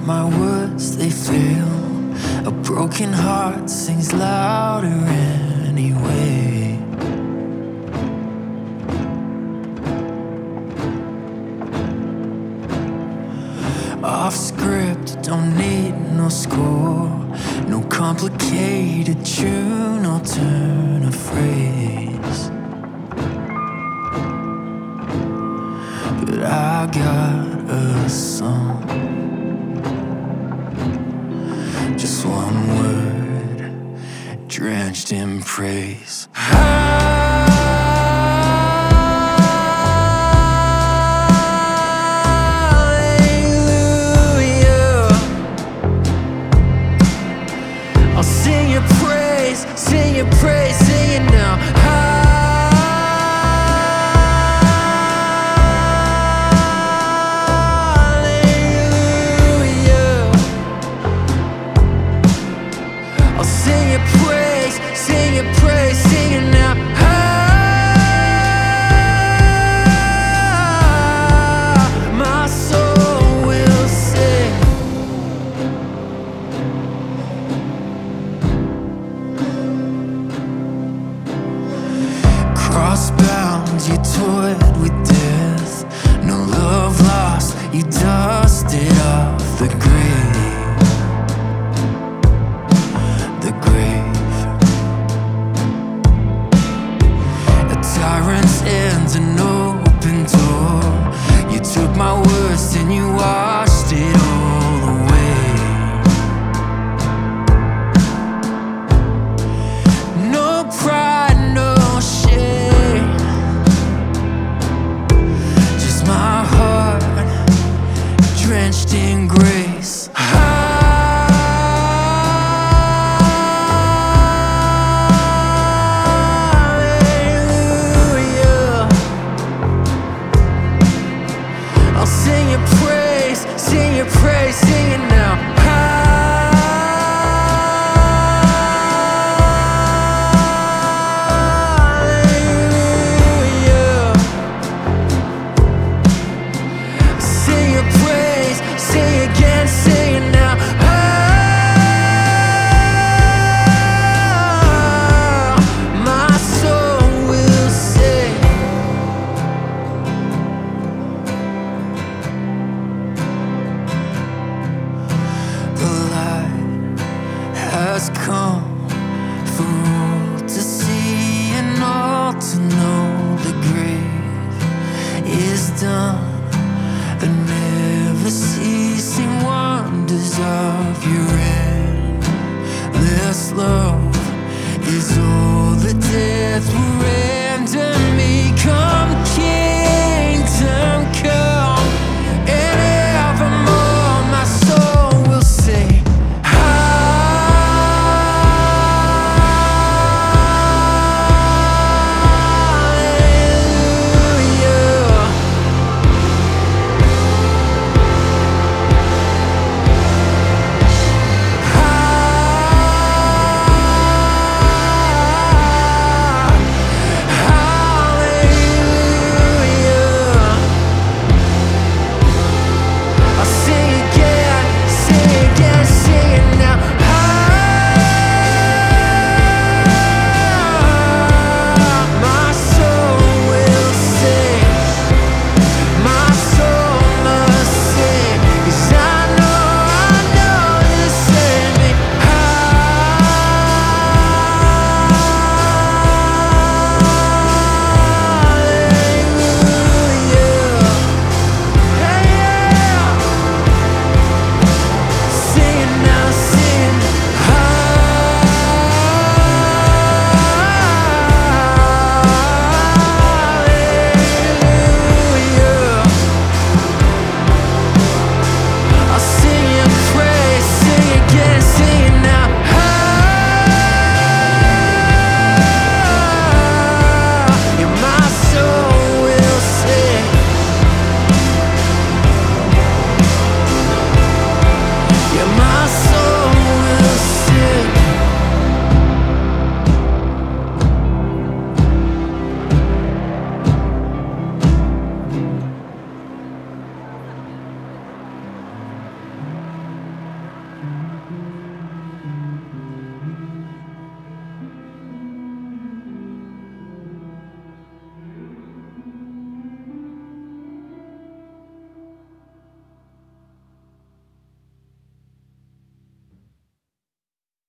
my words, they fail. A broken heart sings louder anyway. Off script, don't need no score, no complicated tune or turn of phrase. But I got a song, just one word, drenched in praise. I'll sing your praise, sing your praise, sing it now. Hallelujah. I'll sing your praise, sing your praise, sing it now. My soul will sing. Crossbound, you toyed with death. No love lost, you dusted off the grave. The grave. A tyrant's end, an open door. You took my worst and you washed it all away. No pride, no shame, just my heart drenched in grace. Hallelujah. I'll sing your praise, sing your praise, sing it now. Hallelujah. Sing your praise, sing again, sing it now. My soul will sing. The light has come for all to see and all to know. The grave is done. The never ceasing wonders of your endless love is all the death will render.